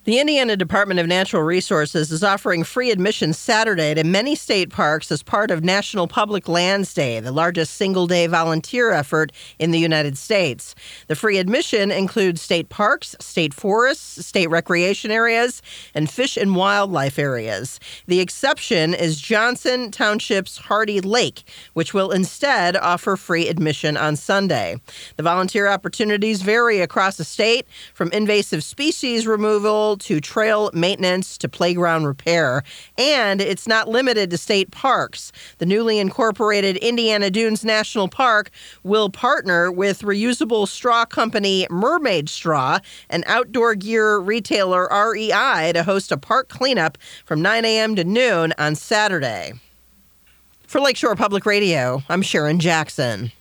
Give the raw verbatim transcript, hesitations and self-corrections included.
The Indiana Department of Natural Resources is offering free admission Saturday to many state parks as part of National Public Lands Day, the largest single-day volunteer effort in the United States. The free admission includes state parks, state forests, state recreation areas, and fish and wildlife areas. The exception is Johnson Township's Hardy Lake, which will instead offer free admission on Sunday. The volunteer opportunities vary across the state, from invasive species removal to trail maintenance to playground repair. And it's not limited to state parks. The newly incorporated Indiana Dunes National Park will partner with reusable straw company Mermaid Straw and outdoor gear retailer R E I to host a park cleanup from nine a.m. to noon on Saturday. For Lakeshore Public Radio, I'm Sharon Jackson.